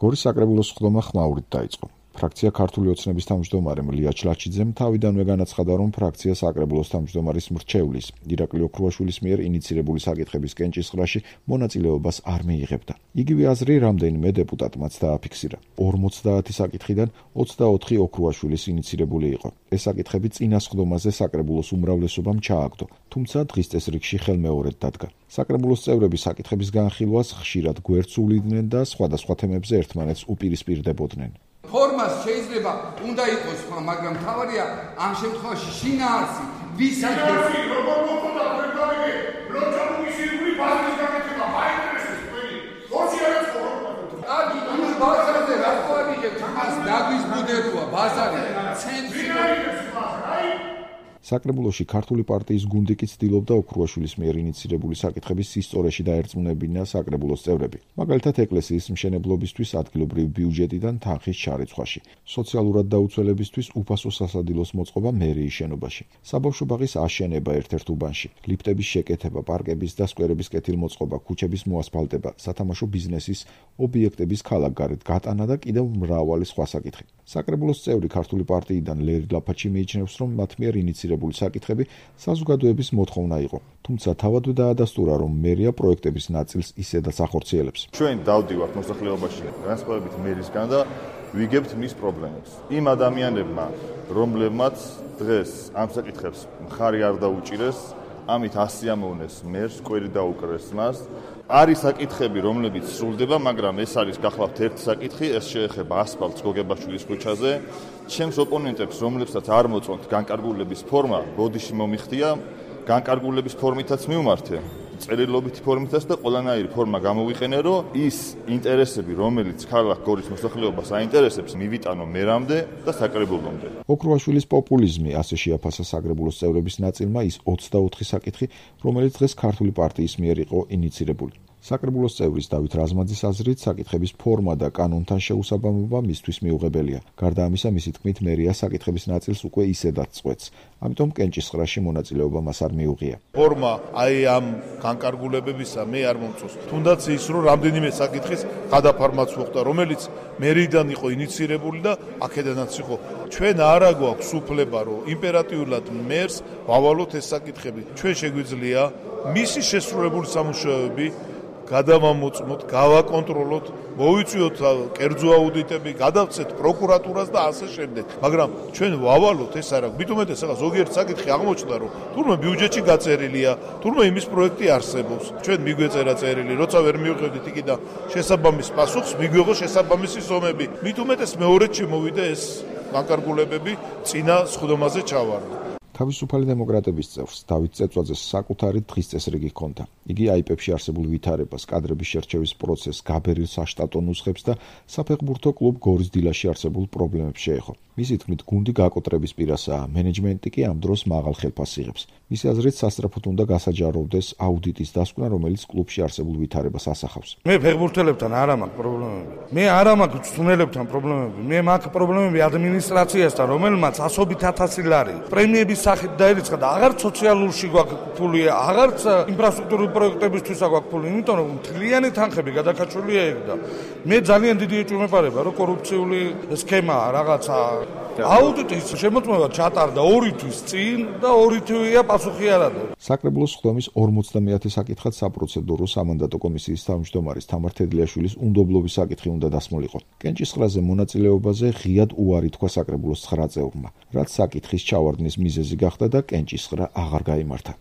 გორის საკრებულოს სხდომა ხმაურით დაიწყო. ფრაქცია ქართული ოცნების თავმჯდომარე ლია ჩლაჩიძემ თავიდანვე განაცხადა, რომ ფრაქცია საკრებულოს თავმჯდომარის მრჩევლის ირაკლი ოქრუაშვილის მიერ ინიცირებული საკითხების კენჭისყრაში მონაწილეობას არ მიიღებდა. იგივე აზრი რამდენიმე დეპუტატმაც დააფიქსირა. 50 საკითხიდან 24 ოქრუაშვილის ინიცირებული იყო. ეს საკითხები წინა სხდომაზე საკრებულოს უმრავლესობამ ჩააგდო, თუმცა დღის წესრიგში ხელმეორედ დადგა. საკრებულოს წევრები საკითხების განხილვას ხშირად გვერდს უვლიდნენ და სხვადასხვა თემებზე ერთმანეთს უპირისპირდებოდნენ. ფორმას შეიძლება უნდა იყოს სხვა, მაგრამ თავარია ამ შემთხვევაში შინაარსი ვისათვის როგორ მოხდა პროგრამები ლოჯიკური ბაზის გამეცემა აინტერესებს ყველი სოციალურ პროგრამებს აგი ის ბაზარზე რა ყვარიეთ მას დაგვიზბუდებუა ბაზარი ცენტრი საკრებულოში ქართული პარტიის გუნდი კი ცდილობდა ოქრუაშვილის მიერ ინიცირებული საკითხების სისწორეში დაერწმუნებინა საკრებულოს წევრები. მაგალითად, ეკლესიის მშენებლობისთვის ადგილობრივი ბიუჯეტიდან თანხის ჩარიცხვაში, სოციალურად დაუცველებისთვის უფასო სასადილოს მოწყობა მერიის შენობაში, საბავშვო ბაღის აშენება ერთ-ერთ უბანში, ლიფტების შეკეთება, პარკების და სკვერების კეთილმოწყობა, ქუჩების მოასფალტება, სათამაშო ბიზნესის ობიექტების ქალაქგარეთ გატანა და კიდევ მრავალი სხვა საკითხი. საკრებულოს წევრი ქართული პარტიიდან ლერი ლაფაჩი მიიჩნევს, რომ მათ მიერ ინიცირებული საკითხები საზოგადოების მოთხოვნა იყო, თუმცა თავადვე დაადასტურა, რომ მერია პროექტების ნაწილს ისედაც ახორციელებს. ჩვენ დავდივართ მოსახლეობაში განსხვავებით მერისგან და ვიგებთ მის პრობლემებს. იმ ადამიანებმა, რომლებმაც დღეს ამ საკითხებს მხარი არ დაუჭირეს, ამით ასიამოვნეს მერს, კვერი დაუკრეს მას. არის საკითხები, რომლებიც სრულდება, მაგრამ ეს არის გახლავთ ერთი საკითხი, ეს შეეხება ასფალტს გოგებაშვილის ქუჩაზე. ჩემს ოპონენტებს, რომლებსაც არ მოწონთ განკარგულების ფორმა, ბოდიში მომიხდია, განკარგულების ფორმითაც მივმართე, წერილობითი ფორმითაც და ყველანაირი ფორმა გამოვიყენე, რომ ის ინტერესები, რომელიც ქალაქ გორის მოსახლეობას აინტერესებს, მივიტანო მერამდე და საკრებულომდე. ოქრუაშვილის პოპულიზმი ასე შეაფასა საკრებულოს წევრების ნაწილმა ის 24 საკითხი, რომელიც დღეს ქართული პარტიის მიერ იყო ინიცირებული. საკრებულოს წევრის დავით რაზმაძის აზრით, საკითხების ფორმა და კანონთან შეუსაბამობა მისთვის მიუღებელია. გარდა ამისა, მისი თქმით, მერია საკითხების ნაწილს უკვე ისედაც წყვეტს, ამიტომ კენჭისყრაში მონაწილეობა მას არ მიუღია. ფორმა აი ამ განკარგულებებისა მე არ მომწონს. თუნდაც ის, რომ რამდენიმე საკითხის გადაფარმაც მოხდა, რომელიც მერიიდან იყო ინიცირებული და აქედანაც იყო. ჩვენ არა გვაქვს უფლება, რომ იმპერატიულად მერს ვავალოთ ეს საკითხები. ჩვენ შეგვიძლია მისი შესრულებული სამუშაოები გადავამოწმოთ, გავაკონტროლოთ, მოვიწვიოთ კერძო აუდიტები, გადავცეთ პროკურატურას და ასე შემდეგ. მაგრამ ჩვენ ვავალოთ ეს არა. მით უმეტეს ახლა ზოგიერთ საკითხი აღმოჩნდა, რომ თურმე ბიუჯეტში გაწერილია, თურმე იმის პროექტი არსებობს. ჩვენ მიგვეწერა წერილი, როცა ვერ მივხვდით იქიდან შესაბამის პასუხს, მიგვიღო შესაბამისი ზომები. მით უმეტეს მეორედ შემოვიდა ეს განკარგულებები წინა სხდომაზე ჩავარდა. თავისუფალი დემოკრატების წევრს დავით წეწვაძეს საკუთარი დღის წესრიგი ჰქონდა. იგი აიპებში არსებულ ვითარებას, კადრების შერჩევის პროცესს, გაბერილ საშტატო ნუსხებს და საფეხბურთო კლუბ გორის დილაში არსებულ პრობლემებს შეეხო. მისი თქმით, გუნდი გაკოტრების პირასაა, მენეჯმენტი კი ამ დროს მაღალ ხელფასს იღებს. მისი აზრით, სასწრაფოდ უნდა გასაჯაროვდეს აუდიტის დასკვნა, რომელიც კლუბში არსებულ ვითარებას ასახავს. მე ფეხბურთელებთან არ მაქვს პრობლემები. მე არ მაქვს წვრთნელებთან პრობლემები. მე მაქვს პრობლემები ადმინისტრაციასთან, რომელმაც 100.000 ლარი პრემიების სახით დაერიცხა და აღარც სოციალურში გვაქვს ფული, აღარც ინფრასტრუქტურული პროექტებისთვის აქვს ფული, იმიტომ რომ მთლიანი თანხები გადაკაჩულია ეგ და მე ძალიან დიდი ეჭვმეპარება, რომ კორუფციული სქემაა რაღაცა. აუდიტის შემოწმება ჩატარდა 2 თვის წინ და 2 თვეა პასუხი არ ადა. საკრებულოს სხდომის 50 საკითხად საპროცედურო სამანდატო კომისიის თავმჯდომარის თამარ თედლიაშვილის უნდობლობის საკითხი უნდა დასმულიყო. კენჭისყრაზე მონაწილეობაზე ღიად უარი თქვა საკრებულოს 9 წევრმა, რაც საკითხის ჩავარდნის მიზეზი გახდა და კენჭისყრა აღარ გაიმართა.